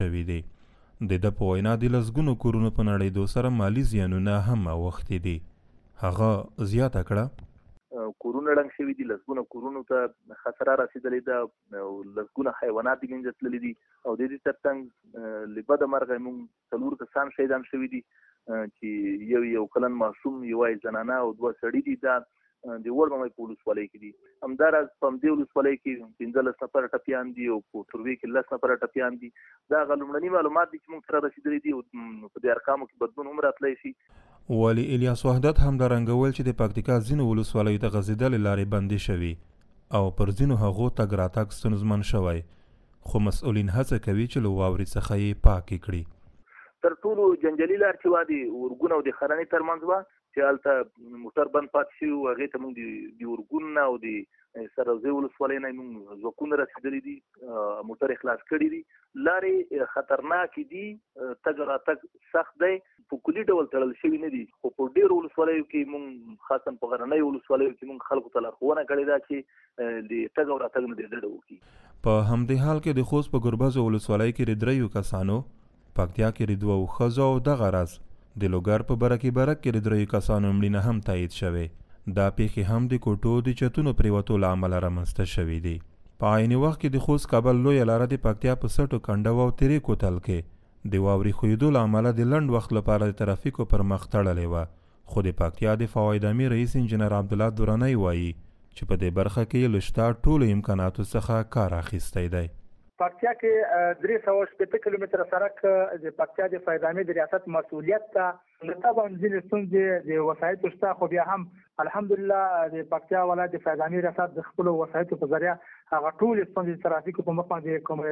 شوي دي. د ده په وینا د لسګونو کورونو په نړېدو سره مالي زیانونه هم اوښتي دي. هغه زیاته کړه کورونه ړنګ شوي دي، لسګونه کورونو ته خساره رسېدلې ده او لسګونه حیوانات منځه تللي دي او د دې ترڅنګ له بده مرغه موږ 4 کسان شهیدان شوي دي چې یو کلن معصوم، یوه زنانه او 2 سړي دي. دا د وړمې په ولسوالۍ کې دي. همداراز په همدې ولسوالۍ کې 15 نفر ټپیان دي او په تروې کې 10 نفر ټپیان دي. دا لومړني معلومات دي چې موږ سره رسېدلي دي او په دې ارقامو کې بدلون هم راتلی شي. والي الیاس وحدت همدارنګه ویل چې د پکتیکا ځینو ولسوالیو ته غځېدلې لارې بندې شوي او پر ځینو هغو تګ راتګ ستونزمن شوی، خو مسؤلین هڅه کوي چې له واورې څخه یې پاکې کړي. تر ټولو جنجالي لار چې وه د اورګون او د خرنې ترمنځ وه چې هلته موټر بند پاتې شوي و. هغې ته موږ د اورګون نه او د سروزې ولسوالۍ نه موږ ځواکونه رسېدلي دي، موټر خلاص کړي دي. لارې خطرناکې دي، تګ راتګ سخت دی، په کلي ډول تړل شوي نه دي. خو په ډېرو ولسوالیو کې موږ خاصا په غرنیو ولسوالیو کې موږ خلکو ته لارښوونه کړې ده چې د تګ او راتګ نه د ډډه وکړي. په همدې حال کې د خوست په ګربز ولسوالۍ کې د 3 کسانو، پکتیا کې د 2 ښځو او دغه راز د لوګر په برکې برک کې د 3 کسانو مړینه هم تایید شوې. دا پیښې هم د کوټو د چتونو پریوتو له امله رامنځته شوي دي. په عین وخت کې د خوست کابل لویه لاره د پکتیا په سټو کنډو او تیرې کوتل کې د واورې ښویېدو له امله د لنډ وخت لپاره د ترافیکو پر مخ تړلې وه. خو د پکتیا د فواید امیر رئیس انجینر عبدالله درانی وایي چې په دې برخه کې له شته ټولو امکاناتو څخه کار اخیستی دی. پکتیا کې 360 کیلومتره سړک د پکتیا د فواید امیر د ریاست مسؤلیت ته طبعا ځینې ستونزې د وسایطو شته، خو بیا هم الحمدلله د پکتیا ولایت د فواید امیر ریاست د خپلو وسایطو په ذریعه هغه ټولې ستونزې د ترافیکو په مخ باندې کوم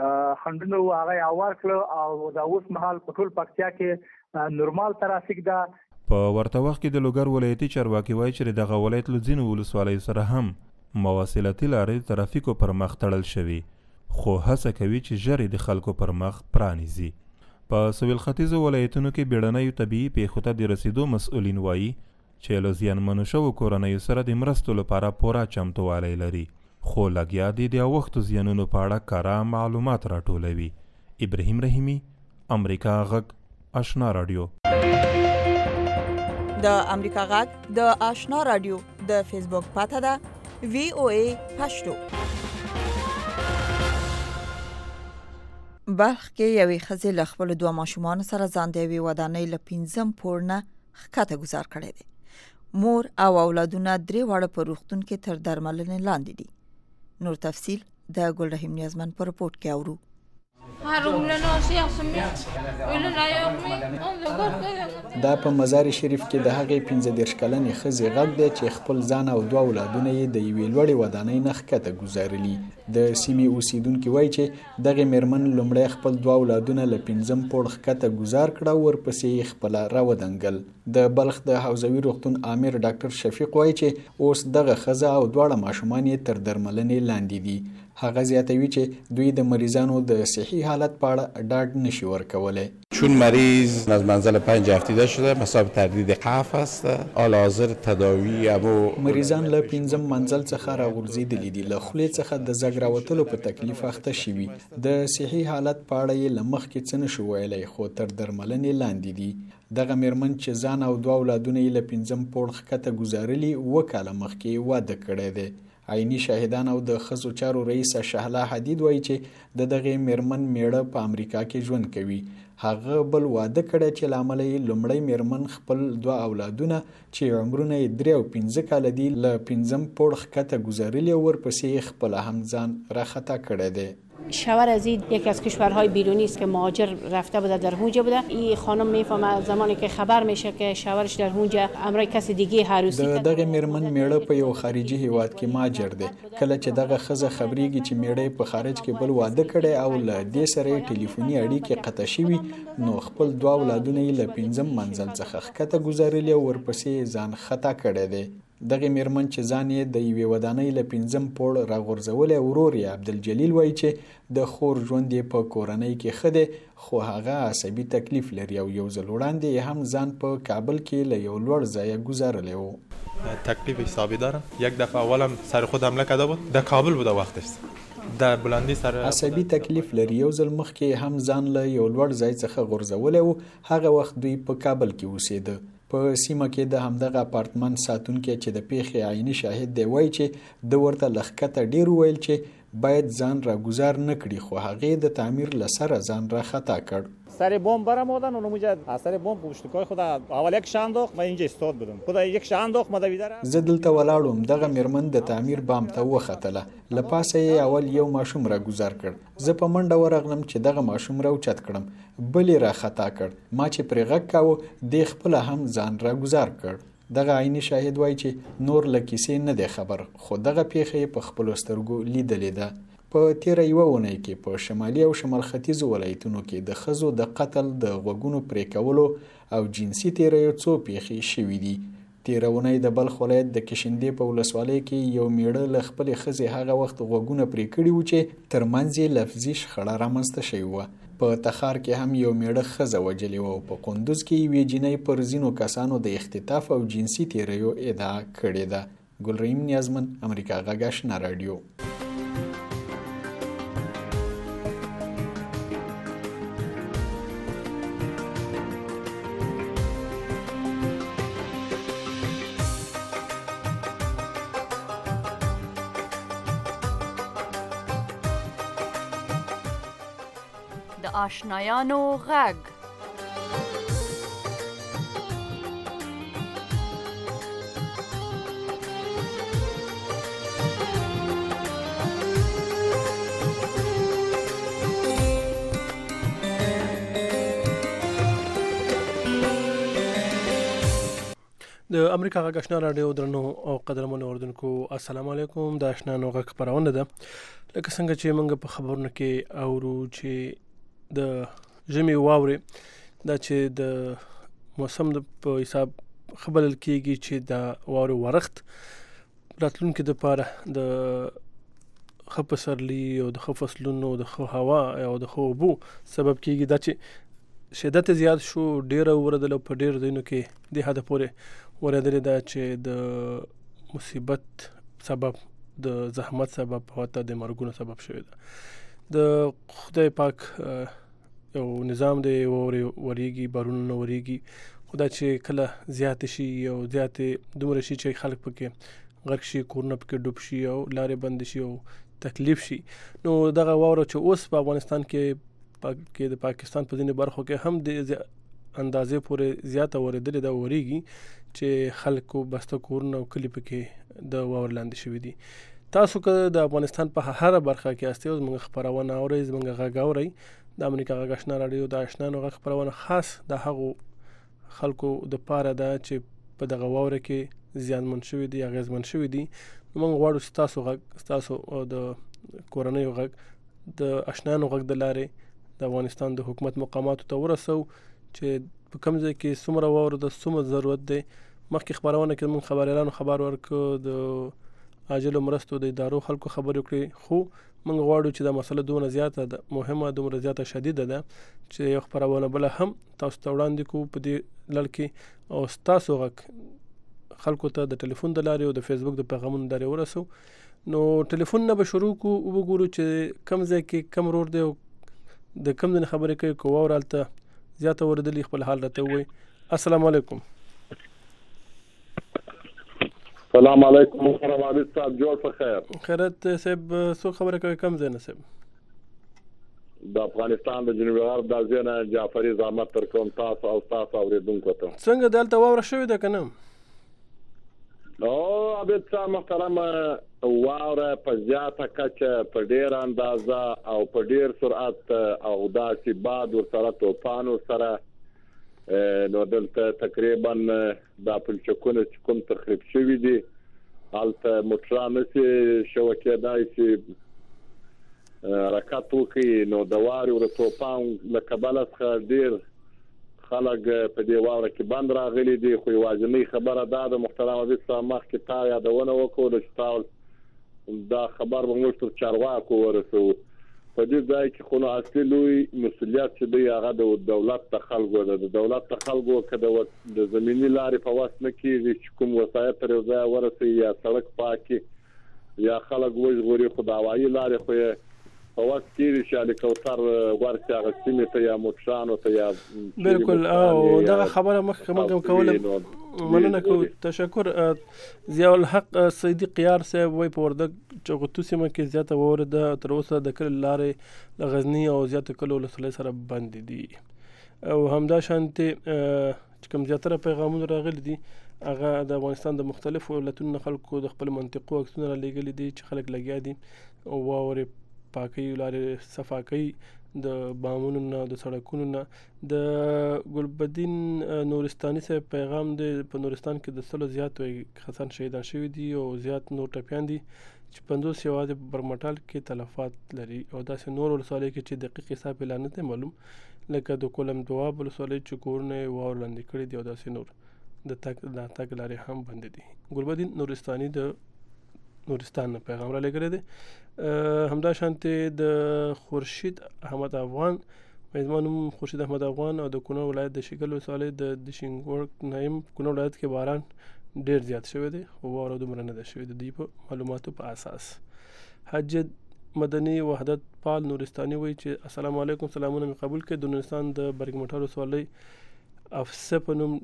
خنډونه وو هغه یې هوار کړل او دا اوس مهال په ټول پکتیا کې نورمال ترافیک ده. په ورته وخت کې د لوګر ولایتي چارواکي وایي چې دغه ولایت له ځینو ولسوالیو سره هم مواصلتي لارې د ترافیکو پر مخ تړل شوي، خو هڅه کوي چې ژر د خلکو پر مخ پرانیزي. په سویل ختیځو ولایتونو کې بیړنیو طبیعي پیښو ته د رسیدو مسؤلین وایي چې له زیانمنو شوو کورنیو سره د مرستو لپاره پوره چمتووالی لري، خو لګیا دي د اوښتو زیانونو په اړه کره معلومات راټولوي. ابراهیم رحیمي، امریکا غږ، آشنا رادیو. د امریکا غږ د آشنا رادیو د فیسبوک پاته ده VOA پښتو. بلخ کې یوې ښځې له خپلو 2 ماشومانو سره ځان د یوې ودانۍ له 5م پوړ نه ښکته ګذار کړی دی. مور او اولادونه 3 واړه په روغتون کې تر درملنې لاندې دي. نور تفصیل د ګل رحیم نیازمن په رپورټ کې اورو. دا په مزار شریف کې د هغې 15 کلنې ښځې غږ دی چې خپل ځان او 2 اولادونه یې د یوې لوړې ودانۍ نه ښکته ګذارلي. د سیمې اوسیدونکي وایي چې دغې مېرمن لومړی خپل 2 اولادونه له 5م پوړ ښکته ګذار کړه او ورپسې یې خپله راودنګل. د بلخ د حوزوي روغتون امیر ډاکټر شفیق وایي چې اوس دغه ښځه او 2 ماشومان یې تر درملنې لاندې دي. هغه زیاتوي چې دوی د مریضانو د صحی حالت په اړه ډاډ نشي ورکولی. چون مریض از منزل 5 هفته شده مسبب تردید قحف است، حال حاضر تداوی اما مریضان له 5م منزل څخه راغورځېدلي دي، له خولې څخه د زګ راوتلو په تکلیف اخته شوي. د صحی حالت په اړه یې له مخکې څه نشو ویلی، خو تر درملنې لاندې دي. دغه مېرمن چې ځان او 2 اولادونه یې له 5م پوړ ښکته ګذارلي 2 کاله مخکې واده کړی دی. عیني شاهدان او د ښځو چارو رئیسه شهلا حدید وایي چې د دغې مېرمن میړه په امریکا کې ژوند کوي. هغه بل واده کړی چې له امله یې لومړی مېرمن خپل 2 اولادونه چې عمرونه یې 3 او 15 کاله دي له 5م پوړ ښکته ګذارلي او ورپسې یې خپله هم ځان راخطا کړی دی. شوهر عزیز یکی از کشورهای بیرونی است که مهاجر رفته بوده، در اونجا بوده. این خانم میفهمه زمانی که خبر میشه که شوهرش در اونجا امرای کس دیگه عروسی د دغه مېرمن میړه په یو خارجي هیواد کې مهاجر دی. کله چې دغه ښځه خبرېږي چې میړه په خارج کې بل واده کړی او له دې سره یې ټلیفوني اړیکې قطع شوي، نو خپل 2 اولادونه یې له 5م منزل څخه ښکته ګذارلي او ورپسې ځان خطا کړی دی. دغه مېرمن چې ځان یې د یوې ودانۍ له 5م پوړ راغورځولی، ورور یې عبدالجلیل وایي چې د خور ژوند یې په کورنۍ کې ښه دی، خو هغه عصبي تکلیف لري او یو ځل وړاندې یې هم ځان په کابل کې له یو لوړ ځایه گذارلی و. تکلیف حسابی دارم. یک دفعه اولم سر خود حمله کرده بود، در کابل بوده وقتش. د بلندی سره عصبي تکلیف لري. یو ځل مخکې هم ځان له یو لوړ ځای څخه غورځولی و. هغه وخت دوی په کابل کې اوسېده. په سیمه کې د همدغه اپارتمان ساتونکی چې د پیښې عیني شاهد دی وایي چې د ورته لښکته ډیر ویل چې باید ځان را گذار نکړي، خو هغه د تعمیر لسره ځان را خطا کړ. سر بمب برم آوردن، اونموجه اثر بمب پشتکای خود اول یک شان انداخت، من اینجا استاد بودم، خود یک شان انداخت ما دویدره. زه دلته ولاړم، دغه میرمن د تعمیر بام ته وختله، لپاسه یې اول یو ماشوم را گذار کړ. زه په منډه ورغلم چې دغه ماشوم را اوچت کړم، بل را خطا کړ. ما چې پرې غږ کاوه د خپل هم ځان را گذار کړ. دغه عیني شاهد وایي چې نور له کیسې نه دی خبر، خو دغه پیښه په خپل سترګو لیدلې ده. په تیره یوه اونۍ کې په شمالي او شمال ختیځو ولایتونو کې د ښځو د قتل، د غوږونو پرې کولو او جنسي تیریو څو پیښې شوي دي. تیره اونۍ د بلخ ولایت د کشندې په ولسوالۍ کې یو میړه له خپلې ښځې هغه وخت غوږونه پرې کړي وو چې ترمنځ یې لفظي شخړه رامنځته شوې وه. په تخار کې هم یو میړه ښځه وجلې وه او په کندوز کې یوې جینۍ پر ځینو کسانو د اختطاف او جنسي تیریو ادعا کړې ده. ګلرحیم نیازمن، امریکا غږ آشنا راډیو. آشنایانو غږ. د امریکا غږ آشنا راډیو درنو او قدرمنو اوردونکو، السلام علیکم. د آشنایانو غږ خپرونه ده. لکه څنګه چې موږ په خبرونو کې اورو چې د ژمي واورې دا چې د موسم په حساب خبرل کېږي چې د واورې ورښت راتلونکي دپاره د ښه پسرلي او د ښه فصلونو، د ښه هوا او د ښه اوبو سبب کېږي. دا چې شدت زیات شو، ډېره وورېدله، په ډېرو ځایونو کې دې حده پورې ورېدلې ده چې د مصیبت سبب، د زحمت سبب، حتی د مرګونو سبب شوی ده. د خدای پاک یو نظام دی، واورې ورېږي، بارونه نه ورېږي، خو دا چې کله زیات شي او زیاتې دومره شي چې خلک پکې غرق شي، کورونه پکې ډوب شي او لارې بند شي او تکلیف شي. نو دغه واوره چې اوس په افغانستان کې د پاکستان په ځینې برخو کې هم د اندازې پورې زیاته ورېدلې ده، ورېږي، چې خلکو بسته کورونه او کلي پکې د واورې لاندې شوي دي. تاسو که د افغانستان په هره برخه کې یاستئ او زموږ خپرونه اورئ، زموږ غږ اورئ، د امریکا غږ آشنا راډیو د آشنایانو غږ خپرونه خاص د هغو خلکو دپاره ده چې په دغه واوره کې زیانمن شوي دي، اغېزمن شوي دي. موږ غواړو چې ستاسو غږ، ستاسو د کورنیو غږ د آشنایانو غږ د لارې د افغانستان د حکومت مقاماتو ته ورسو چې په کوم ځای کې څومره واوره ده، څومره ضرورت دی. مخکې خپرونه کې موږ خبریالانو خبر ورکړو، د عاجلو مرستو د ادارو خلکو خبرې وکړې، خو موږ غواړو چې دا مسله دومره زیاته ده، مهمه، دومره زیاته شدیده ده چې یو خپرونه بله هم تاسو ته وړاندې کوو په دې لړ کې، او ستاسو غږ خلکو ته د ټلیفون د لارې او د فیسبوک د پیغامونو لارې ورسو. نو ټلیفون نه به شروع کوو، وګورو چې کم ځای کې کم رور دی او د کم ځای خبرې کوي. که واوره هلته زیاته ورېدلې، خپل حال راته ووایي. السلام علیکم. السلام علیکم عابد صاحب، جوړ په خیر. خیرت صاحب، څوک خبره کوي؟ کم ځای نه صاحب؟ د افغانستان د جنوبي غرب د ځای نه جعفري زحمت تر کوم تاسو او تاسو اوریدونکو ته. څنګه دلته واوره شوې ده که نه؟ عابد صاحب محترم، واوره په زیاته کچه، په ډېره اندازه او په ډېر سرعت او داسې باد ورسره، طوفان ورسره، نو دلته تقریبا دا پلچکونه چې کوم تخریب شوي دي، هلته موټران نشي شوه کېدای چې حرکت وکړي. نو د واورې او د طوفان له کبله څخه ډېر خلک په دې واوره کې بند راغلي دي. خو یوازینۍ خبره دا ده محترم عزیز صاحب، مخکې تا یادونه وکړو چې تا دا خبر به موږ تر چارواکو ورسوو. په دې ځای کې خو نو اصلي لوی مسؤلیت چې دی هغه د دولت د خلکو ده. د دولت د خلکو که د زمیني لارې په وس نه کېږي چې کوم وسایط تر یو ځای ورسوي یا سړک پاکي یا خلک وژغوري خو د هوایي لارې خو یې په وخت تېرې شي هلیکوپټر ورشي هغه سیمې ته یا موټرانو ته یا بالکل او دغه خبره مخکې موږ کوله مننه کوو. تشکر. ضیاء الحق سیدي قیار صاحب وایي په وردګ چغتو سیمه کې زیاته واوره ده، تر اوسه د کلي لارې له غزني او زیاتو کلو ولسوالۍ سره بندې دي او همدا شانتې چې کوم زیاتره پیغامونه راغلي دي هغه د افغانستان د مختلفو ولایتونو نه خلکو د خپل منطقو عکسونه رالیږلي دي چې خلک لګیا دي واورې پاکي لارې صفا کوي د بامونو نه د سړکونو نه. د ګلبدین نورستاني صاحب پیغام دی په نورستان کې د 100 زیات کسان شهیدان شوي دي او زیات نور ټپیان دي چې 50 یوازې په برمټال کې تلفات لري او داسې نور ولسوالۍ کې چې دقیق حساب اعلان نه دی معلوم لکه د کولم دواب ولسوالۍ چې کورونه واور لاندې کړي دي او داسې نور د تګ لارې هم بندې دي. ګلبدین نورستاني د نورستان نه پیغام را لګړی دی. همدا شانتې د خورشید احمد افغان میزبانم خورشید احمد افغان او د کونړ ولایت د شیګل ولسوالۍ د شینګورک نایم کونړ ولایت کې باران ډیر زیات شوی دی خو واوره دومره نه ده شوې د دې په معلوماتو په اساس. حج مدني وحدت پال نورستاني وایي چې السلام علیکم، سلامونه مې قبول کړئ. د نورستان د برګمټال ولسوالۍ افسه په نوم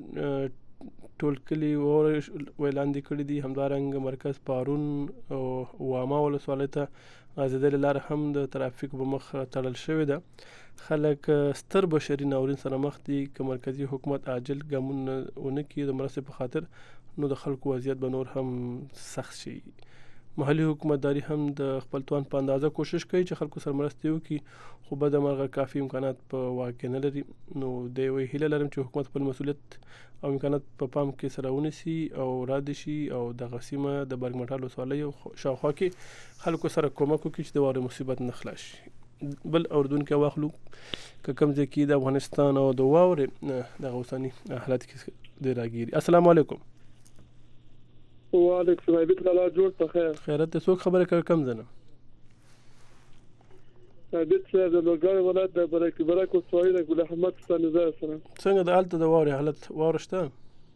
ټول کلي وړاندې کړي دي. همدارنګه مرکز پارون او واما ولسوالۍ ته غځېدلې لاره هم د ترافیک په مخ تړل شوې ده. خلک ستر بشري ناورین سره مخ دي که مرکزي حکومت عاجل ګامونه ونه کړي د مرستې په خاطر نو د خلکو وضعیت به نور هم سخت شي. محلي حکومتداري هم د خپل توان په اندازه کوشش کوي چې خلکو سره مرستې وکړي خو بده مرغه کافي امکانات په واقع نه لري. نو د یوې هیله لرم چې حکومت خپل مسؤلیت او امکانات په پام کې سره ونیسي او را دي شي او دغه سیمه د برګمټال ولسوالۍ شاوخوا کې خلکو سره کومک وکړي چې د واورې مصیبت نه خلاص شي. بل اردوونکی واخلو که کوم ځای کې د افغانستان او د واورې دغه اوسني حالت کې دی راګیري. السلام علیکم. وعلیکم السلام. بیت الله جوړ ته خیر. خیرت ته څوک خبره کوي کم زنه؟ بیت الله د لوګر ولایت د برکو ولسوالۍ د ګل احمد ستانزه سره. څنګه د الته د واورې حالت واوره شته؟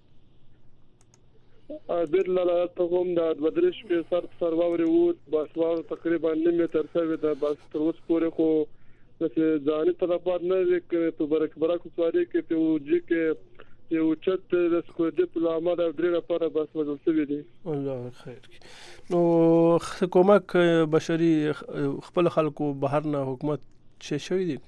بیت الله ته هم د بدرش په سر واورې وو بس واور تقریبا 9 متر سوي ده بس تر اوسه پورې خو د ځاني طرفات نه لري په برکو ولسوالۍ کې ته وځي کې یو چت د سکوډ په عمل او درې لپاره بس وځل شوی دی. الله خیر. نو کومک بشري خپل خلکو بهر نه حکومت شوی دی؟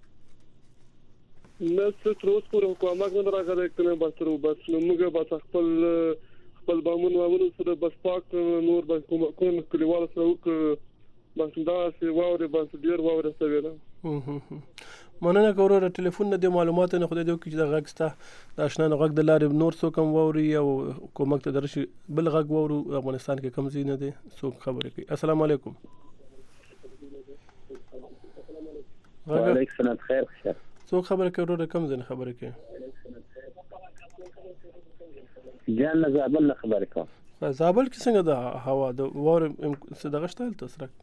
نه څه اوس پورې کومک نه راغلی کنه بس نو موږ بس خپل بامونو سره بس پاک نور بس کوم کلیوال سره بس دا سی واورې بس ډیر واورې سوي ده. مننه کوم د ټلیفون د معلوماتو نه خدای دې چې د غږ ستا د آشنا غږ د لارې نور څوک هم واوري او کومک ته درشي بل غږ واورو افغانستان کې کم ځای نه دی څوک خبرې کوي. السلام علیکم. وعلیکم السلام. خیر څوک خبرې کوي ورو کم ځای خبرې کوي؟ جان زابل نه خبرې کوم. زابل کې څنګه د هوا د واورې څه دغه شته تل سره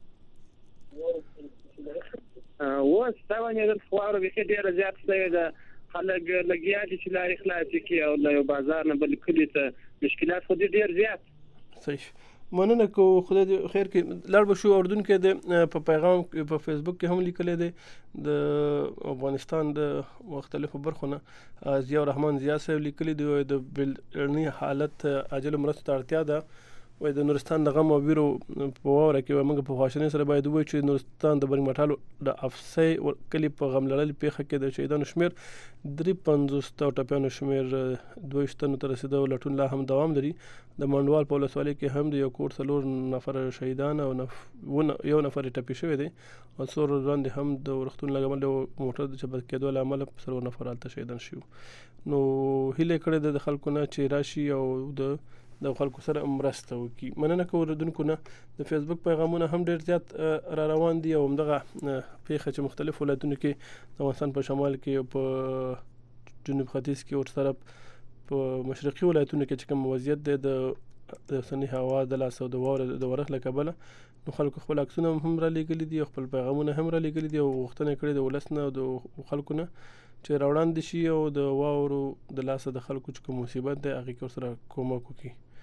وستاونه د فوارو به ډیره زیات شوی ده خلک لګیا دي چې لارې خلاص کړي او له بازار نه بل کلی ته مشکلات خو ډیر زیات. صحیح. مننه کو خدای دې خیر کې لړ بشو اردن کې د په پیغام په فیسبوک کې هم لیکلې ده د افغانستان د مختلفو برخو نه ضیاء الرحمن ضیاء صاحب لیکلي دی د بلرني حالت عاجل مرستو ته اړتیا ده وای د نورستان د غم او ویرو په واوره کې موږ په خواشنۍ سره باید وایو چې نورستان د برګمټال د افسې کلي په غم لړل پیښه کې د شهیدانو شمیر 53 او ټپیانو شمیر 22 تنو ته رسیدو لټون لا هم دوام لري. د منډوال په ولسوالۍ کې هم د یو کور 4 نفر شهیدان او یو نفر ټپي شوی دی او څور وړاندې هم د ورختون لګول موټر د چپت کېدو له امله 4 نفر الته شهیدان شو. نو هیله کړې د خلکو نه چې راشي او د خلکو سره مرسته وکړي. مننه کوم اوریدونکو نه د فیسبوک پیغامونه هم ډیر زیات را روان دي او همدغه پیښه چې مختلف ولایتونو کې د افغانستان په شمال کې په جنوب ختیځ کې او طرف په مشرقي ولایتونو کې چې کوم وضعیت دی د اوسني هوا د لاس او د واورې د ورخ له کبله نو خلکو خپل عکسونه هم را لیږلي دي خپل پیغامونه هم را لیږلي دي او غوښتنه کړې د ولس نه او د خلکو نه چې راوړاندې شي او د واورو د لاسه د خلکو چې کوم مصیبت دی هغې کې ورسره کومک وکړي.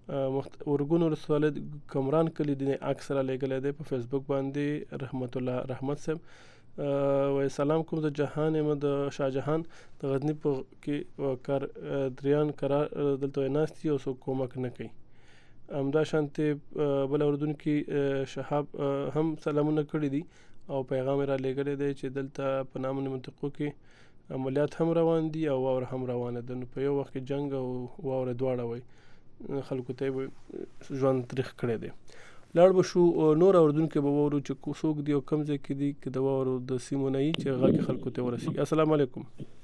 ورګون ولسوالۍ کمران کلی د عکس را لېږلی دی په فیسبوک باندې رحمت الله رحمت صاحب وایي سلام کوم د جهان یم د شاهجهان د غزني په کې کار دریان قرار دلته ناست دي او څوک کومک نه کوي. همدا شانتې بل اورېدونکي شهاب هم سلامونه کړي دي او پیغام را لېږلی دی چې دلته په نامنو منطقو کې عملیات هم روان دي او واوره هم روانه ده. نو په یو وخت کې جنګ او واوره دواړه وایي خلکو ته به ژوند تریخ کړی دی. لاړ به شو نور اورېدونکي به واورو چې څوک دي او کوم ځای کې دي که د واورو د سیمو نه وي چې غږ خلکو ته ورسېږي. السلام علیکم.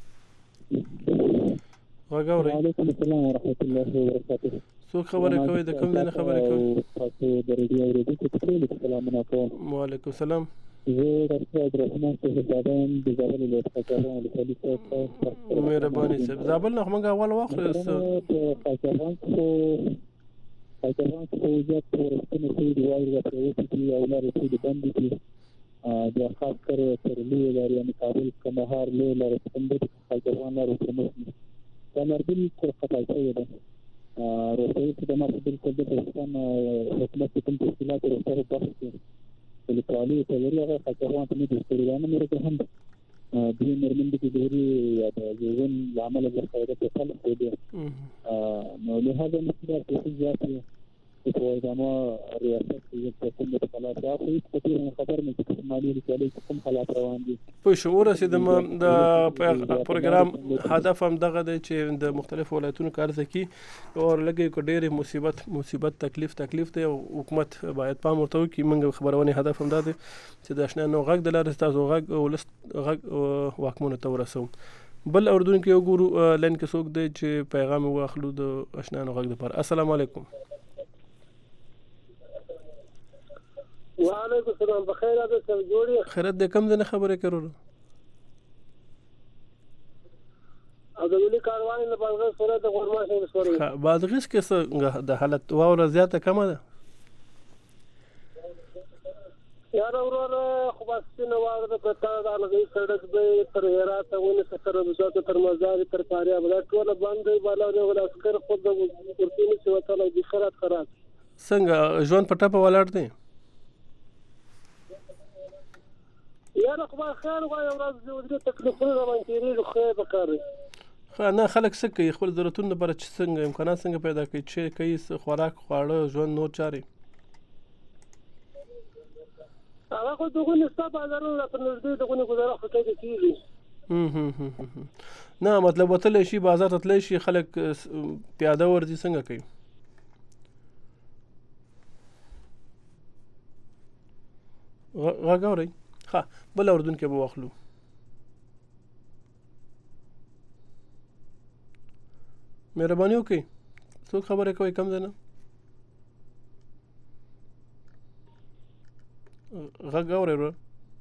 غږ اورئ؟ وعلیکم السلام ورحمۃ اللہ وبرکاتہ. څوک خبرې کوئ؟ د کوم ځای نه خبرې کوئ؟ تاسو د ریډیو اورېدونکو ته ټولو ته سلامونه کوم. وعلیکم السلام. زه ډاکټر عبدالرحمن صاحب زاده د زابل ولایت قاچاقان ولسوالۍ څخه مهرباني صاحب. زابل نه خو موږ اول واخلو قاچاقان څخه زیات ورستنې شوي دي، واورې راپرېوتې دي او لارې ټولې بندې دي. بیا خاص کر تر لویې لارې یعنې کابل کندهار لویې لارې څخه مخکې قاچاقان لارې ورسره مخکې دا لار بلکل قطع شوې ده. روغتیایي خدمات بلکل د پاکستان حکومت چې کوم تشکیلات روغتیا په بخش کې ولسوالۍ ته لري هغه قاچاقان ته نه دي ستړي. دا نه مرکه هم دوی مېرمن دي چې د هغې یا د ژوند له امله برخوده په خلق دی. نو لهذا مثل پیسې زیاتې په ادامه ریاست کې په کوم حالات دا خو هېڅ په دې خبر نه چې مالي ولسوالۍ کې کوم حالات روان دي. پوه شو. ورسېدم د پروګرام هدف هم دغه دی چې د مختلفو ولایتونو کې عرضه کړي او لږې که ډېرې مصیبت تکلیف دی او حکومت باید پام ورته وکړي. موږ خبرونې هدف هم دا دی چې د اشنایانو غږ د لارې ستاسو غږ واکمنو ته ورسوو. بل اورېدونکي وګورو لاین کې څوک دی چې پیغام واخلو د اشنایانو غږ دپاره. السلام علیکم. وعلیکم السلام. بخیر ده سر جوړی خیرت دې کوم ځای نه خبرې کوو؟ او د ملي کاروان نه بادغیس سره د غورماش ولسوالۍ بادغیس کې څه د حالت واوره زیاته کمه ده؟ یاره وروره خو بس سپینه واوره ده پرته د الغوي سړک دی تر هراته ونیسه تر ربوزاتو تر مزارې تر فاریاب دا ټوله بند دی. بالا د عسکر خود د کورتۍ نشي وتلی دي خراب څنګه ژوند په ټپه ولاړ دی؟ یاره خو به خیر وایي ورځ د تکلیفونه راباندې تېرېږي خو یې پکار دی. نه خلک څه کوي خپل ضرورتونو لپاره چې څنګه امکانات څنګه پیدا کوي چې کوي خوراک خواړه ژوند نور چارې هغه خو دغونې ستا بازارونه راته نږدې دغونې ګزاره خو کوي کېږي. نه مطلب وتلی شي بازار ته تللی شي خلک پیاده ورځي څنګه کوي؟ غږ اورئ؟ ښه بل اورېدونکی به واخلو. مهرباني وکړئ څوک خبرې کوئ کوم ځای نه؟ غږ اورئ ورور؟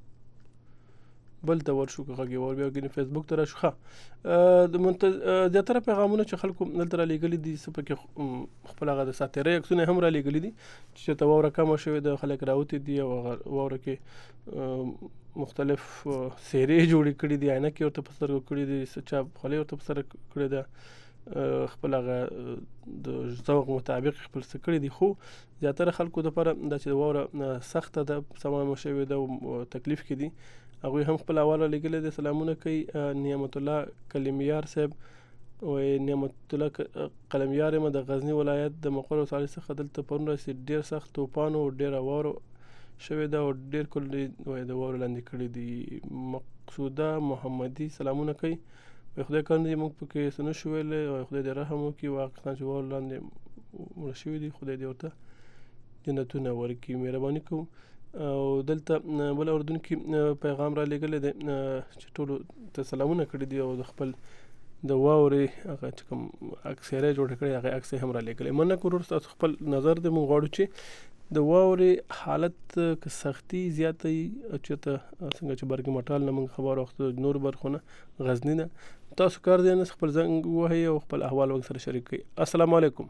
بل ته ورشو که غږ یې واورو بیا ګینې فیسبوک ته راشو. ښه زیاتره پیغامونه چې خلکو دلته رالېږلي دي څه پکې خپل هغه د ساتېرۍ عکسونه هم رالېږلي دي چې چېرته واوره کمه شوې ده خلک راوتي دي او هغه واوره کې مختلف څېرې جوړې کړي دي عینکې ورته په سترګو کړي دي چا خولۍ ورته په سر کړې ده خپل هغه د ذوق مطابق خپل څه کړي دي. خو زیاتره خلکو دپاره دا چې واوره سخته ده سمامه شوې ده او تکلیف کې دي هغوی هم خپل احوال رالیږلی دی. سلامونه کوي نعمت الله کلمیار صاحب وایي نعمت الله قلمیار یم د غزني ولایت د مقر ولسوالۍ څخه دلته پرون راسې ډېر سخت توپان او ډېره واوره شوې ده او ډېر کل وایي د واورو لاندې کړي دي. مقصوده محمدي سلامونه کوي وایي خدای کار نه دي موږ پکې څه نه شو ویلی وایي خدای دې رحم وکړي واقعا چې واورو لاندې مړه شوي دي خدای دې ورته جنتونه ورکړي. مهرباني کوو. او دلته بل اورېدونکي پیغام را لېږلی دی چې ټولو ته سلامونه کړي دي او د خپل د واورې هغه چې کوم اکثره جوړه کړې هغه عکس هم را لېږلی. مننه ورور ستاسو خپل نظر دی. موږ غواړو چې د واورې حالت که سختي زیاته وي چېرته څنګه چې برګ مټال نه موږ خبر واخلو نور برخو نه غزني نه تاسو کار دی نه خپل زنګ ووهئ او خپل احوال موږ سره شریک کړئ. السلام علیکم.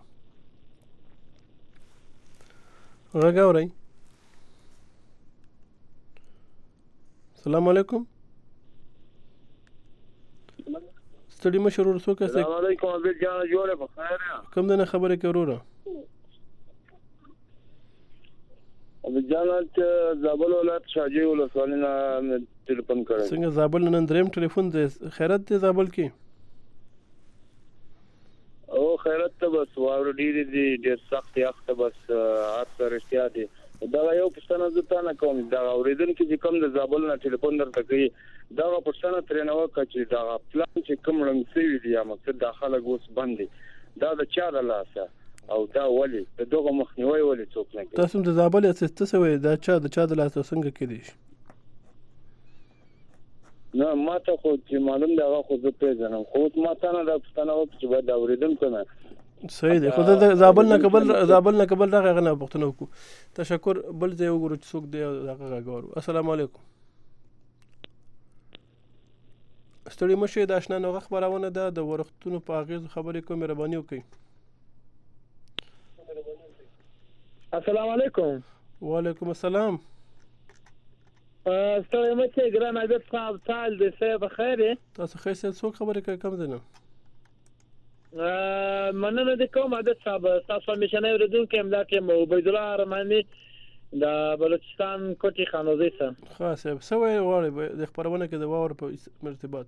غږ اورئ؟ السلام علیکم. ستړي مه شئ ورور څوک یاستئ؟ السلام علیکم عبید جان جوړې په خیر یم. کوم ځای نه خبرې کوې وروره؟ جانات زابل ولایت شاجوی ولسوالۍ نه ټلیفون کړی. څنګه زابل نن دریم ټلیفون دی؟ خیرت دی زابل کې؟ او خیرت ته بس واوره ډېرې دي، ډېر سخت یخ ته بس هر څه رښتیا دي. دغه یو پوښتنه زه تا نه کوم، دغه اورېدونکي چې کوم د زابل نه ټلیفون درته کوي دغه پوښتنه ترېنه وکړه چې دغه پلان چې کوم ړنګ شوي دي یا مقصد دا خلک اوس بند دي، دا د چا د لاسه او دا ولې د دغه مخنیوی ولې څوک نه کوي؟ تاسو د زابل یاست، څه وایي دا چا د لاسه څنګه کېدی شي؟ نه ما ته خو چې معلوم دی هغه خو زه پېژنم، خو اوس ما ته نه دا پوښتنه وکړه چې باید اورېدونکو نه صحیح دی. خو د زابل نه قبل دغه نه پوښتنه وکړو. تشکر. بل ځای وګورو چې څوک دی هغه غږ اورو. السلام علیکم. ستړي مه شئ، د اشنا نوغه خپرونه ده، د ورښتونو په اغېزو خبرې کوم، مهرباني وکړئ. السلام علیکم. وعلیکم السلام. ستړي مه شئ ګران عبد صاحب، تعال دې څه بخیر یې؟ تاسو ښه یاست؟ څوک خبرې کوي؟ کوم ځای نه؟ مننه دې کوم عبد صاحب، تاسو همیشنی اورېدونکی یم. دا ټیم عبید الله رحماني د بلوچستان کوټي خانوزۍ څخه. ښه صاحب، څه وایې غواړئ د خپرونه کې د واورې په ارتباط؟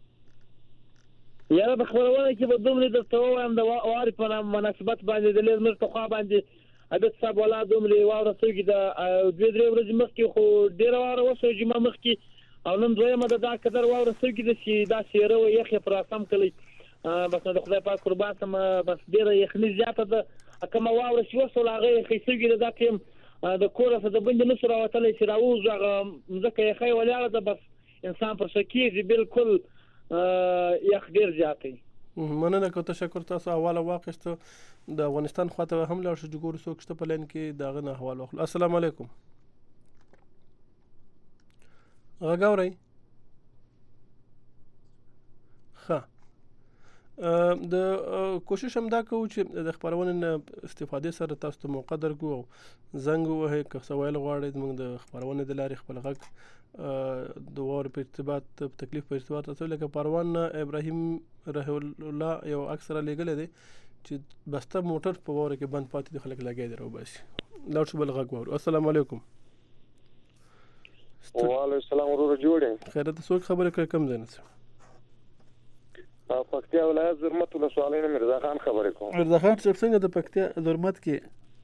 یاره په خپرونه کې به دومره درته ووایم د واورې په مناسبت باندې د لږ مر پخوا باندې عبد صاحب والا دومره واوره سوګي د 2-3 ورځې مخکې خو ډېره واوره وسوه جمعه مخکې، او نن دویمه ده دا قدر واوره سوګي ده چې دا سیره و یخ یې پر اسم کړی. بس د خدای پاک قربان سم، بس ډېره یخني زیاته ده. کومه واوره چې وسوله هغه یخی سوګي ده، دا ټیم د کوره څخه د بندې نشو راوتلی چې راوځو، هغه مځکه یخی ولاړه ده، بس انسان پر څه کېږي، بالکل یخ ډېر زیات دی. مننه کوم، تشکر. تاسو حواله واخیسته، د افغانستان خواته هم لاړ شو چې ګورو څوک شته په لاین کې، د هغه نه حواله واخلو. السلام علیکم. غږ اورئ؟ ښه، د کوشش هم دا کوو چې د خپرونې نه استفادې سره تاسو ته موقع درکړو او زنګ ووهئ که څه ویل غواړئ زموږ د خپرونې د لارې خپل غږ د واورې په ارتباط تکلیف په ارتباط اچوئ. لکه پروان نه ابراهیم رحیم الله یو عکس رالیږلی دی چې بسته موټر په واوره کې بند پاتې دي، خلک لګیا دي راوباسي. لاړ شو بل غږ واورو. السلام علیکم. وعلیکم السلام. وروره جوړ یې؟ خیرت. څوک خبرې کوي؟ کوم ځای نه؟ پکتیا ولایت زرمت ولسوالۍ نه مرزا خان خبرې کوم. مرزا خان صاحب څنګه د پکتیا زرمت کې؟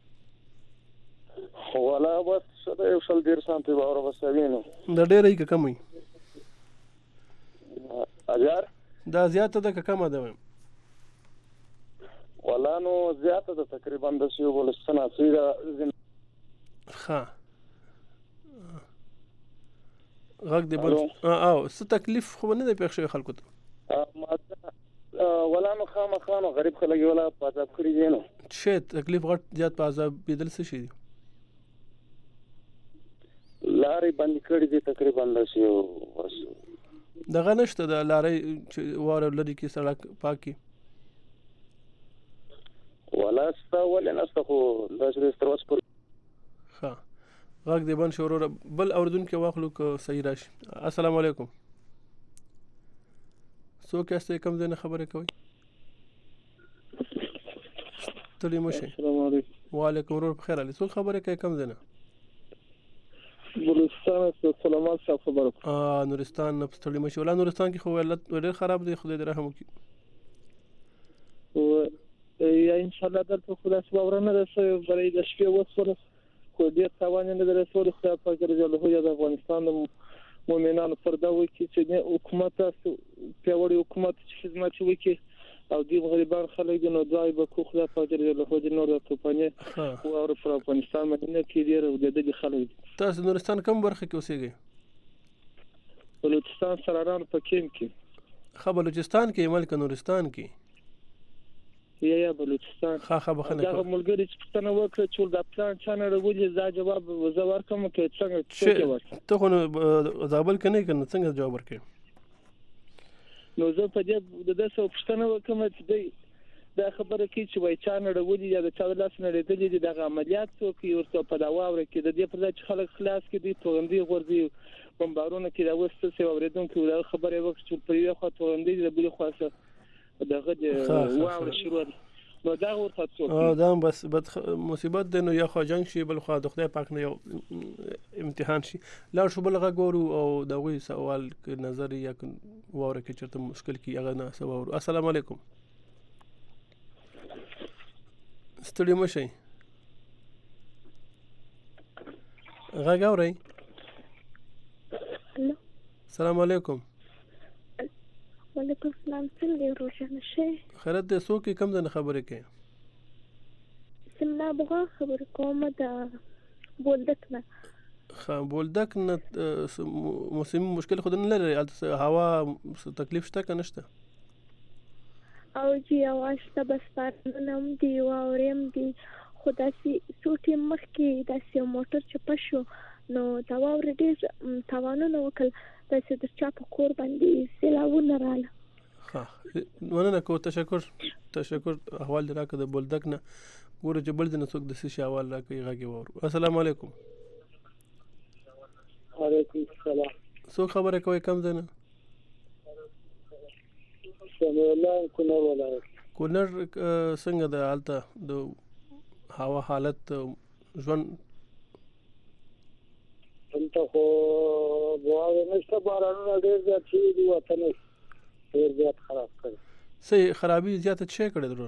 والا بس یو 1.5 سانتي واوره بس وینو. دا ډېره یې که کمه وي؟ اجار دا زیاته ده که کمه ده؟ والا نو زیاته ده، تقریبا د سیو بلوچستان اصلي. ښه غږ دې بند. او څه تکلیف خو نه دی پېښ شوی خلکو ته؟ ولا نو خامخا نو غریب خلک یې ولا په عذاب کړي دي. نو څه تکلیف غټ زیات په عذاب بدل څه شي دي؟ لارې بند کړي دي تقریبا د سیو دغه نشته د لارې چې واوره لري کې سړک پاکي؟ ولا ستا ولې نسته، خو داسې د ستروس پر. ښه غږ دې بند شو وروره. بل اورېدونکی واخلو که صحیح راشي. السلام علیکم. څوک یاستئ؟ کوم ځای نه خبرې کوئ؟ ستړي مه شئ. السلام علیکم. وعلیکم. ورور په خیر علي. څوک خبرې کوي؟ کوم ځای نه؟ بلوچستان سلمان صاحب خبرې کوم. نورستان نه ستړي مه شئ. ولا نورستان کې خو حالت ډېر خراب دی، خدای دې رحم وکړي. یا انشاءالله دلته خو داسې واوره نه ده شوې، برای د شپې وسوله، خو ډېر تاوان یې نه دی رسولی. خدای پاک جل جلاله د افغانستان د مؤمنانو پر دا وکړي چې حکومت پیاوړی حکومت چې خدمت وکړي او دوی غریبان خلک دي، نو دعا یې به کوو خدای پاک جل جلاله د نور د توپانې واوره پر افغانستان باندې نه کړي. ډېر اودېدلي خلک دي. تاسو د نورستان کوم برخه کې اوسېږئ؟ بلوچستان سراران په کیم کې. ښه بلوچستان کې ملک نورستان کې یا بلوچستان. ښه بخښنه دغه ملګري چې پوښتنه وکړه چې دا پلان چا نړولي، دا جواب زه ورکړم که څنګه ته خو زابل کې نه یې که نه څنګه جواب ورکړې؟ نو زه په دې د ده څه پوښتنه وکړم چې دی دا خبره کوي چې وایي چا نړولي یا د چا د لاس نړېدلي دي، دغه عملیات څوک کوي ورته په دا واوره کې د دې پر ځای چې خلک خلاص کړي دوی توغندي غورځي بمبارونه کې دا اوس څه اورېدونکي دغه خبرې وکړي چې پر یوې خوا توغندي دي، د بلې خوا څه دغه د واوره شروع ده. نو دا ورته څوک دا بس بد مصیبت دی نو یا خو جنگ شي بل خو د خدای پاک نه یو امتحان شي لاړ شو بل غږ ورو او د غوي سوال کې نظر یا واره کې چرته مشکل کی هغه نه سوال. السلام علیکم. ستړي مشي غږ اورئ. السلام علیکم. وعلیکم السلام. څنګه روښانه شئ؟ خیرت دې. څوک کم ځنه خبرې کوي؟ سمنا بغا خبرې کوم د بولدک نه. بولدک نه موسمي مشکل خود نه لري؟ هوا تکلیف شته که نشته؟ او جی اواز ته بس پارنم دی واورم دی خو داسې څو ټیم مخکې داسې موټر چپه شو نو دا واورې ډېر تاوانونه وکړل. داسې د چا په کور باندې سیلاوونه راغله. مننه کوم. تشکر احوال دې راکړه د بولدک نه. ګوره چې بل دې نه څوک د څه شي احوال راکړي غږ یې واورو. السلام علیکم. وعلیکم السلام. څوک خبرې کوي کم ځای نه؟ سمیع الله کونړ ولایت. کونړ څنګه د هلته د هوا حالت ژوند؟ دلته خو واوره نشته، بارانونه ډېر زیات شوي دي، وطن یې ډېر زیات خراب کړی. څه خرابي زیاته څه کړې درو؟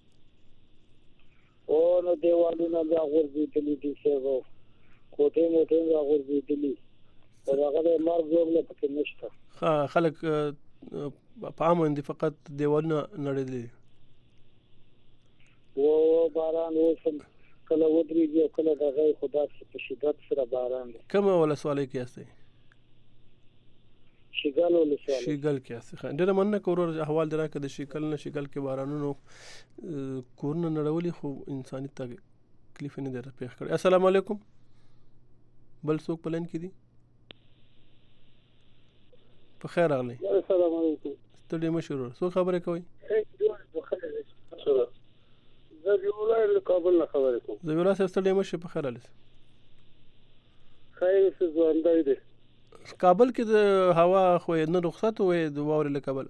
او نو دیوالونه بیا غورځېدلي دي، کوټې موټې بیا غورځېدلي، خو هغه د مرګ ژوبله پکې نشته. خلک په عامه باندې فقط دیوالونه نړېدلي دي. باران اوس هم کله ودرېږي او کله دغه خو داسې په شدت سره باران دی. کومه ولسوالۍ کې یاستئ؟ شیګل ولسوالۍ. شیګل کې یاستئ. ډېره مننه کوم ورور احوال دې راکړه د شیګل نه. شیګل کې بارانونو کورونه نړولي خو انساني تکلیف یې نه دی پېښ کړی. السلام علیکم. بل څوک په لاین کې دي؟ په خیر راغلی. السلام علیکم. ستړي مه شئ ورور. څوک خبرې کوئ؟ ذبیح الله له کابل نه خبرې کوم. ذبیح الله صاحب ستړي مه شئ. په خیر راغلی. خیر څه ژوندی دی. کابل کې د هوا خو نه رخصت وې د واورې له کبله؟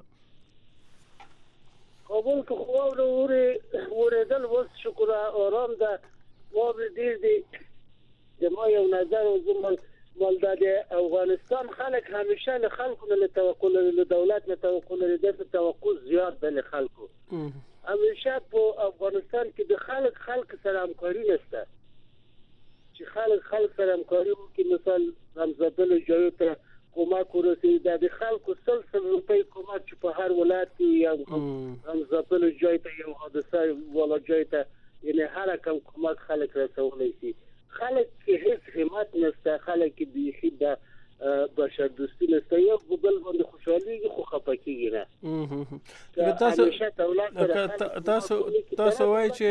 کابل کې خو واوره اورېدل اوس شکر آرام ده. واورې ډېر دي. زما یو نظر مال د افغانستان خلک همیشه له خلکو نه توقع لري، له دولت نه توقع لري، دغه توقع زیات ده له خلکو. همیشه په افغانستان کې د خلک سره همکاري نشته چې خلک سره همکاري وکړي. مثال رمزدل جایو ته کومک ورسوي، د خلکو 100 روپۍ کومک چې په هر ولایت کې یا رمزدل جای ته یو حادثه ولا جای ته یعنی هر کم کومک خلک رسولی شي. خلک کې هیڅ همت نشته، خلک کې بیخي د بشر دوستي نشته، یو بل باندې خوشحالېږي خو خفه کېږي نه. تاسو وایئ چې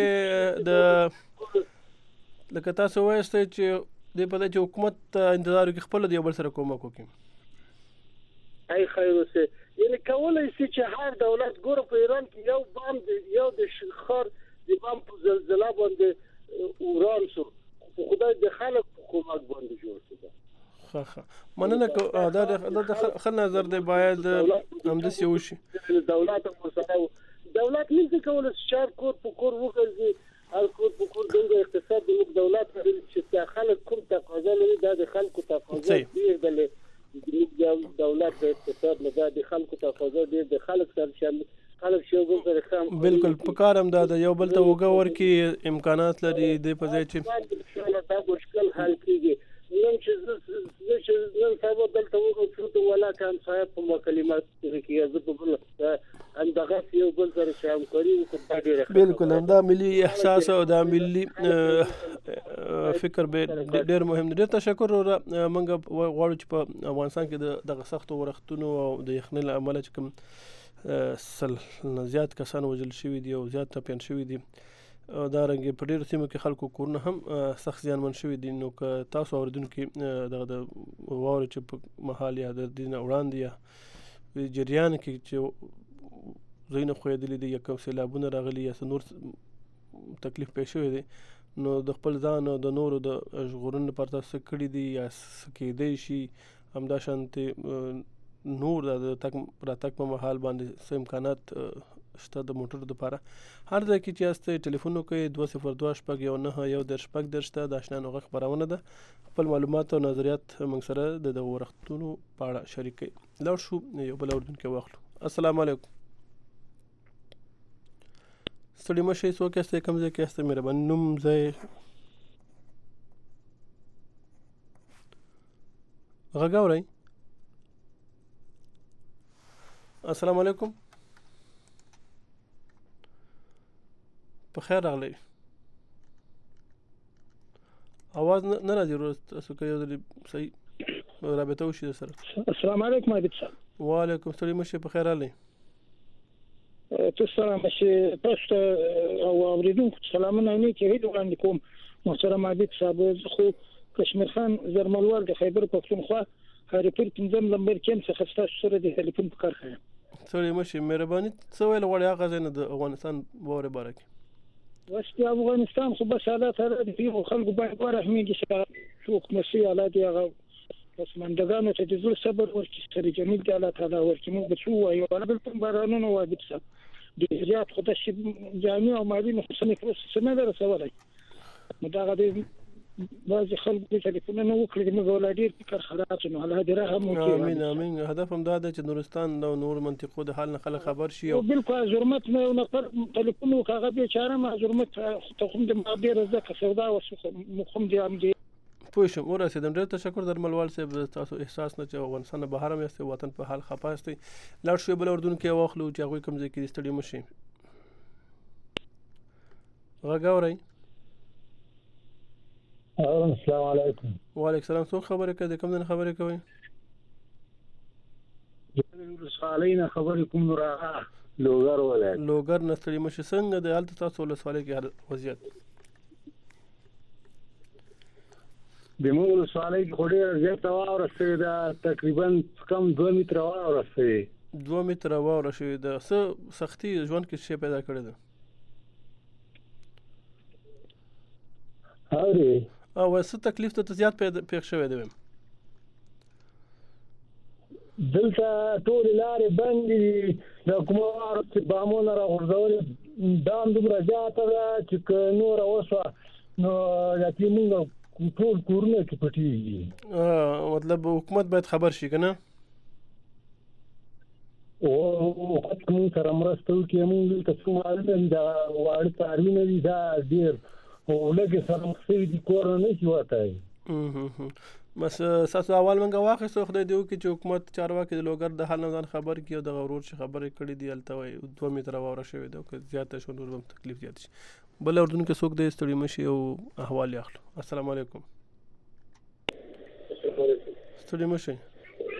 لکه تاسو وایاستئ چې دې په دې چې حکومت انتظار وکړي خپله د یو بل سره کومک وکړي. ای خیر اوسه یعنی کولی شي چې هر دولت ګوره په ایران کې یو بام یو د ښار د بام په زلزله باندې وران شو، خدای د خلک په کومک باندې جوړ شو. مننه دا ښه نظر دی. باید همداسې وشي. دولت نشي کولی چې چار کور په کور وګرځي، هر کور په کور دغه اقتصاد د دولت چې خلک کوم تقاضا لري دا د خلکو تقاضا ډېر دی. دولت د اقتصاد نه د خلکو تقاضا ډېر د خلک سره شامل خلک شو بل سره بالکل په کار هم دا یو بل ته وګه ورکړي امکانات لري د په ځای چې دا مشکل حل کیږي. نن چې نن سبا دلته وګورئ ولا کان صاحب په مکالمات کې زه په بل اندغه یو بل سره شامل کړی وو. بالکل همدا ملي احساس او دا ملي فکر به ډېر مهم دی. ډېر تشکر. موږ غواړو چې په افغانستان کې دغه سختو ورښتونو او د یخنۍ له امله چې کوم سل زیات کسان وژل شوي دي او زیات ټپیان شوي دي، دا رنګ په ډېرو سیمو کې خلکو کورونه هم سخت زیانمن شوي دي. نو که تاسو اورېدونکي دغه د واورې چې په مهال یا د دې نه وړاندې یا جریان کې چې ځایونه ښویېدلي دي یا کوم سیلابونه راغلي یا څه نور تکلیف پیښ شوی دی، نو د خپل ځان او د نورو د ژغورنې لپاره تاسو څه کړي دي یا څه کېدی شي، همداشانتې نور د تګ راتګ په مهال باندې څه امکانات شته د موټرو لپاره. هر ځای کې چې یاست ټلیفون وکړئ 202-119-10 شته. د اشنا نوغه خبرونه ده. خپل معلومات او نظریات موږ سره د دغه وختونو په اړه شریک کړئ. لاړ شو یو بل اردوونکی واخلو. السلام علیکم. ستړي مه شئ. څوک یاست؟ کوم ځای کې یاست؟ مهرباني نوم ځای غږ اورئ؟ السلام علیکم. په خیر راغلی. आवाज نه راځي ورته. تاسو که یو ځل صحیح رابطه وشي سره. السلام علیکم عابد صاحب. وعلیکم السلام. شه په خیر راغلی. تاسو سلام شه. تاسو او اوریدونکو سلامونه نه کوي وړاندې کوم. محترم عابد صاحب خو کشمیر خان زرملوال د خیبر پښتونخوا هریپور 5 نمبر کې څخه تاسو سره د ټلیفون په کار خایم. سوري مشه مهرباني څه ویل غواړي هغه ځای نه د افغانستان باور بارک. واستي افغانستان خو بس حالات د پیغو خلکو باندې ورحمېږي چې څوک مسي حالات یې هغه بس مندګانو ته د زړه صبر ورکړي سره جمیل دی الله تعالی ورکړي. موږ به څه وایو ولا بل کوم بارانونه وایي څه د زیات خو د شي جامع او مالي نقصان پروسس نه درسولای. نو دا غوډي بعضې خلکو ټلیفونونه وکړي موږ ولادي فکر خلاص نو الله دې رحم وکړي. امين امين. هدف هم دا دی چې نورستان او نور منطقو د حال نه خلک خبر شي. او بالکل ظلمت نه نفر ټلیفون وکړه به چاره ما ظلمت ته کوم د مابیر زکه سودا وسخه مخم دي ام دي پوه شم. ورسېدم. ډېر تشکر درملوال صاحب. تاسو احساس نه چې افغانستان نه بهر هم یاستئ وطن په حال خفه یاستئ. لاړ شو بل اردوونکی واخلو چې هغوی کوم ځای کې ستړي مه شي. غږ اورئ؟ السلام علیکم. وعلیکم السلام. څوک خبرې کوي؟ د کوم ځای نه خبرې کوئ؟ ولسوالۍ نه خبرې کوم. نور هغه لوګر ولایت. لوګر نه ستړي مه شئ. څنګه د هلته تاسو ولسوالۍ کې وضعیت؟ د موږ ولسوالۍ کې خو ډېره زیاته واوره شوې ده. تقریبا کم 2 متره واوره شوې. 2 متره واوره شوې ده. څه سختي ژوند کې شی پیدا کړې ده؟ اورې او څه تکلیف ته زیات پیښ شوی دی؟ دلته ټول لارې بندې دي. د کوموارو چې بامونه راغورځولې دام دومره زیاته ده چې که نوره وسوه نو یقین موږ ټول کورونه کې پټېږي. مطلب حکومت باید خبر شي که نه؟ حکومت موږ سره مرسته وکړي. موږ دلته څه معلومه دي دا واړه څاروي نه دي. دا ډېر لږې سره مخ شوي دي. کور نه نه شي وتی. بس ستاسو اول موږ واخیستو. خدای دې وکړي چې حکومت چارواکي د لوګر د حال نه ځان خبر کړي او دغه ورور چې خبرې کړي دي هلته وایي 2 متره واوره شوې ده. که زیاته شو نور به تکلیف زیات شي. بل اردوونکی څوک دی؟ ستړي مه شي او احوال یې اخلو. السلام علیکم. ستړي مه شئ.